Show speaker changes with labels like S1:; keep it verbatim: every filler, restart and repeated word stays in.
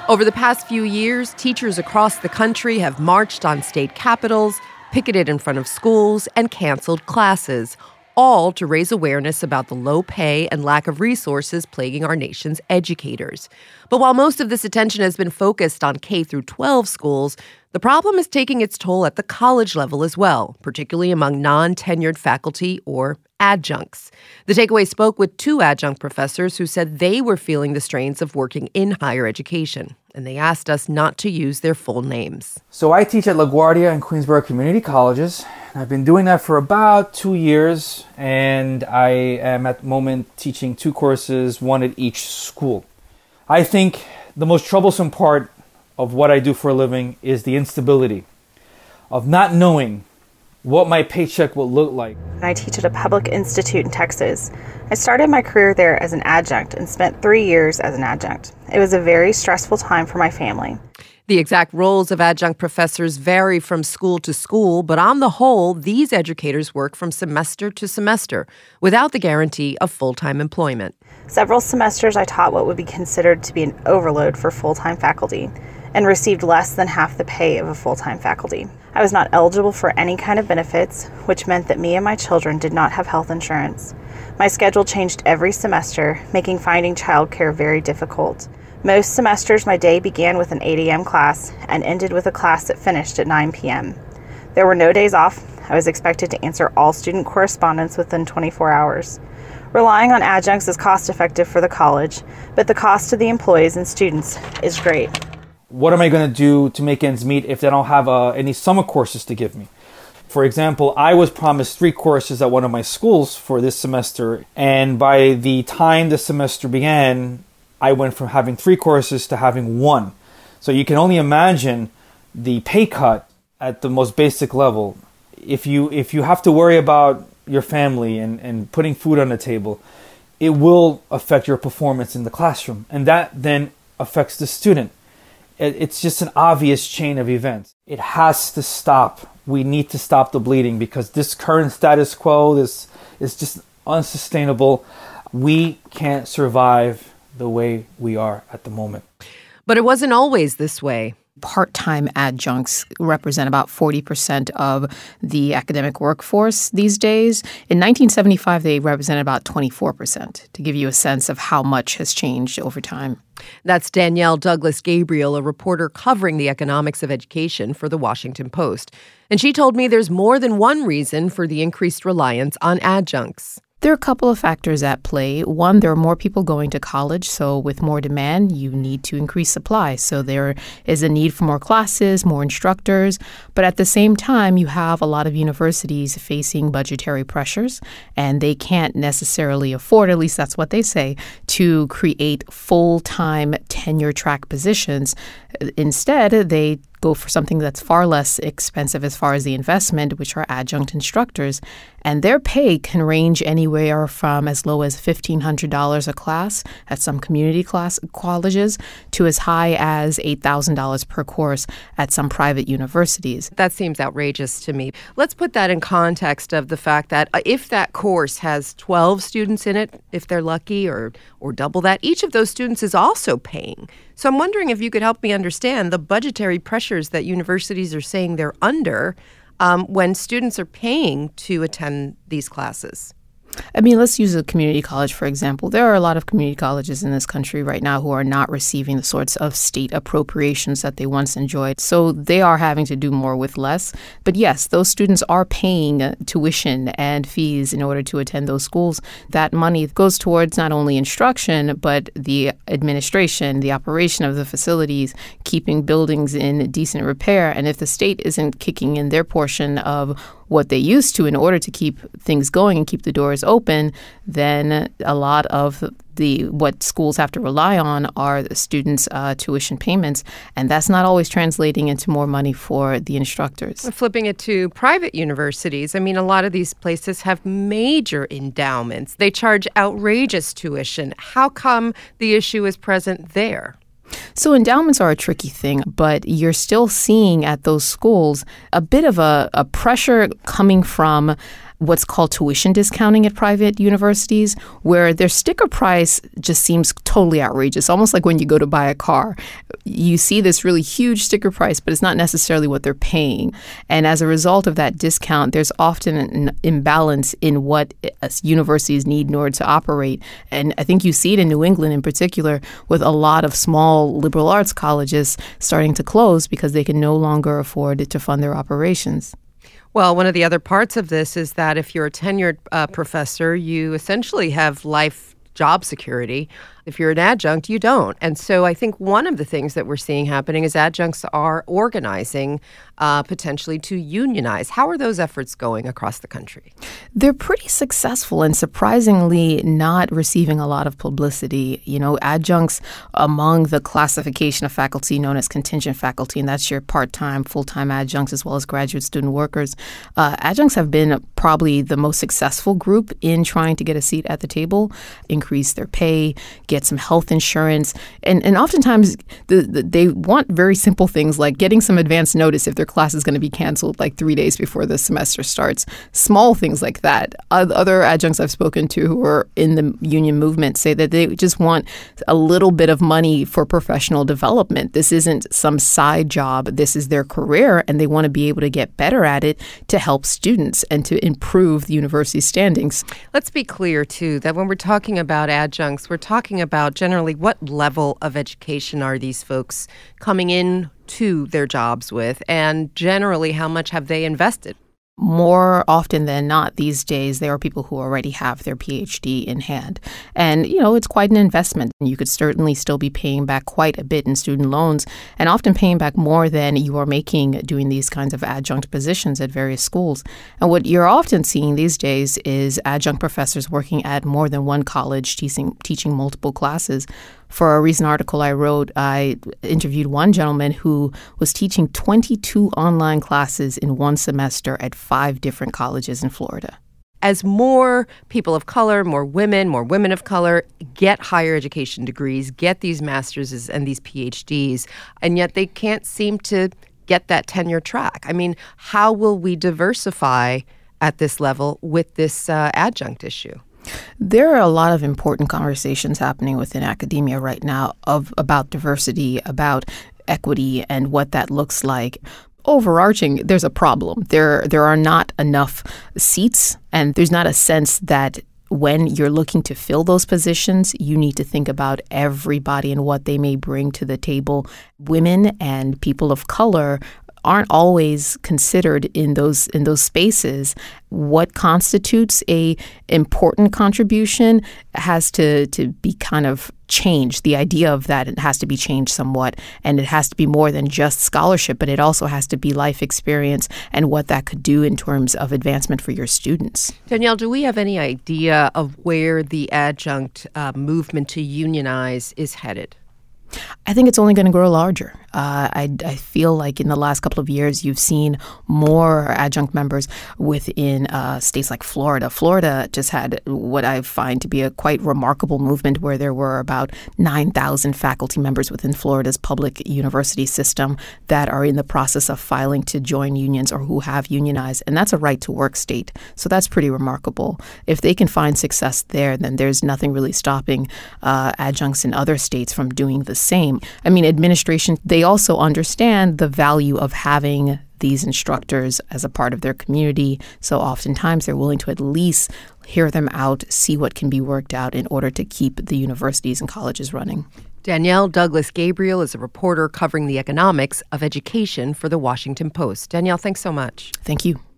S1: Over the past few years, teachers across the country have marched on state capitals, picketed in front of schools, and canceled classes, all to raise awareness about the low pay and lack of resources plaguing our nation's educators. But while most of this attention has been focused on K through twelve schools, the problem is taking its toll at the college level as well, particularly among non-tenured faculty or adjuncts. The Takeaway spoke with two adjunct professors who said they were feeling the strains of working in higher education, and they asked us not to use their full names.
S2: So I teach at LaGuardia and Queensborough Community Colleges. I've been doing that for about two years, and I am at the moment teaching two courses, one at each school. I think the most troublesome part of what I do for a living is the instability of not knowing what my paycheck will look like.
S3: I teach at a public institute in Texas. I started my career there as an adjunct and spent three years as an adjunct. It was a very stressful time for my family.
S1: The exact roles of adjunct professors vary from school to school, but on the whole, these educators work from semester to semester without the guarantee of full-time employment.
S3: Several semesters I taught what would be considered to be an overload for full-time faculty and received less than half the pay of a full-time faculty. I was not eligible for any kind of benefits, which meant that me and my children did not have health insurance. My schedule changed every semester, making finding childcare very difficult. Most semesters, my day began with an eight a.m. class and ended with a class that finished at nine p.m. There were no days off. I was expected to answer all student correspondence within twenty-four hours. Relying on adjuncts is cost-effective for the college, but the cost to the employees and students is great.
S2: What am I going to do to make ends meet if they don't have uh, any summer courses to give me? For example, I was promised three courses at one of my schools for this semester, and by the time the semester began, I went from having three courses to having one. So you can only imagine the pay cut at the most basic level. If you if you have to worry about your family and, and putting food on the table, it will affect your performance in the classroom, and that then affects the student. It's just an obvious chain of events. It has to stop. We need to stop the bleeding because this current status quo is, is just unsustainable. We can't survive the way we are at the moment.
S1: But it wasn't always this way.
S4: Part-time adjuncts represent about forty percent of the academic workforce these days. In nineteen seventy-five, they represented about twenty-four percent, to give you a sense of how much has changed over time.
S1: That's Danielle Douglas-Gabriel, a reporter covering the economics of education for The Washington Post. And she told me there's more than one reason for the increased reliance on adjuncts.
S4: There are a couple of factors at play. One, there are more people going to college, so with more demand, you need to increase supply. So there is a need for more classes, more instructors. But at the same time, you have a lot of universities facing budgetary pressures, and they can't necessarily afford, at least that's what they say, to create full-time tenure-track positions. Instead, they go for something that's far less expensive as far as the investment, which are adjunct instructors. And their pay can range anywhere from as low as fifteen hundred dollars a class at some community class colleges to as high as eight thousand dollars per course at some private universities.
S1: That seems outrageous to me. Let's put that in context of the fact that if that course has twelve students in it, if they're lucky, or or double that, each of those students is also paying. So I'm wondering if you could help me understand the budgetary pressures that universities are saying they're under um, when students are paying to attend these classes.
S4: I mean, let's use a community college, for example. There are a lot of community colleges in this country right now who are not receiving the sorts of state appropriations that they once enjoyed. So they are having to do more with less. But yes, those students are paying tuition and fees in order to attend those schools. That money goes towards not only instruction, but the administration, the operation of the facilities, keeping buildings in decent repair. And if the state isn't kicking in their portion of what they used to in order to keep things going and keep the doors open, then a lot of the what schools have to rely on are the students' uh, tuition payments, and that's not always translating into more money for the instructors.
S1: Flipping it to private universities, I mean, a lot of these places have major endowments. They charge outrageous tuition. How come the issue is present there?
S4: So endowments are a tricky thing, but you're still seeing at those schools a bit of a, a pressure coming from what's called tuition discounting at private universities, where their sticker price just seems totally outrageous, almost like when you go to buy a car. You see this really huge sticker price, but it's not necessarily what they're paying. And as a result of that discount, there's often an imbalance in what universities need in order to operate. And I think you see it in New England in particular, with a lot of small liberal arts colleges starting to close because they can no longer afford to fund their operations.
S1: Well, one of the other parts of this is that if you're a tenured uh, professor, you essentially have life job security. If you're an adjunct, you don't. And so I think one of the things that we're seeing happening is adjuncts are organizing uh, potentially to unionize. How are those efforts going across the country?
S4: They're pretty successful and surprisingly not receiving a lot of publicity. You know, adjuncts among the classification of faculty known as contingent faculty, and that's your part-time, full-time adjuncts as well as graduate student workers. Uh, adjuncts have been probably the most successful group in trying to get a seat at the table, increase their pay, get some health insurance. And and oftentimes the, the, they want very simple things like getting some advance notice if their class is going to be canceled like three days before the semester starts. Small things like that. Other adjuncts I've spoken to who are in the union movement say that they just want a little bit of money for professional development. This isn't some side job. This is their career, and they want to be able to get better at it to help students and to improve the university's standings.
S1: Let's be clear, too, that when we're talking about adjuncts, we're talking about generally what level of education are these folks coming in to their jobs with, and generally how much have they invested?
S4: More often than not these days, there are people who already have their P H D in hand. And, you know, it's quite an investment. You could certainly still be paying back quite a bit in student loans, and often paying back more than you are making doing these kinds of adjunct positions at various schools. And what you're often seeing these days is adjunct professors working at more than one college, teaching, teaching multiple classes. For a recent article I wrote, I interviewed one gentleman who was teaching twenty-two online classes in one semester at five different colleges in Florida.
S1: As more people of color, more women, more women of color get higher education degrees, get these masters and these P H Ds, and yet they can't seem to get that tenure track. I mean, how will we diversify at this level with this uh, adjunct issue?
S4: There are a lot of important conversations happening within academia right now of about diversity, about equity, and what that looks like. Overarching, there's a problem. There, there are not enough seats, and there's not a sense that when you're looking to fill those positions, you need to think about everybody and what they may bring to the table. Women and people of color aren't always considered in those in those spaces. What constitutes a important contribution has to, to be kind of changed. The idea of that, it has to be changed somewhat, and it has to be more than just scholarship, but it also has to be life experience and what that could do in terms of advancement for your students.
S1: Danielle, do we have any idea of where the adjunct uh, movement to unionize is headed?
S4: I think it's only going to grow larger. Uh, I, I feel like in the last couple of years, you've seen more adjunct members within uh, states like Florida. Florida just had what I find to be a quite remarkable movement where there were about nine thousand faculty members within Florida's public university system that are in the process of filing to join unions or who have unionized. And that's a right-to-work state. So that's pretty remarkable. If they can find success there, then there's nothing really stopping uh, adjuncts in other states from doing the same. I mean, administration, they also understand the value of having these instructors as a part of their community. So oftentimes they're willing to at least hear them out, see what can be worked out in order to keep the universities and colleges running.
S1: Danielle Douglas Gabriel is a reporter covering the economics of education for The Washington Post. Danielle, thanks so much.
S4: Thank you.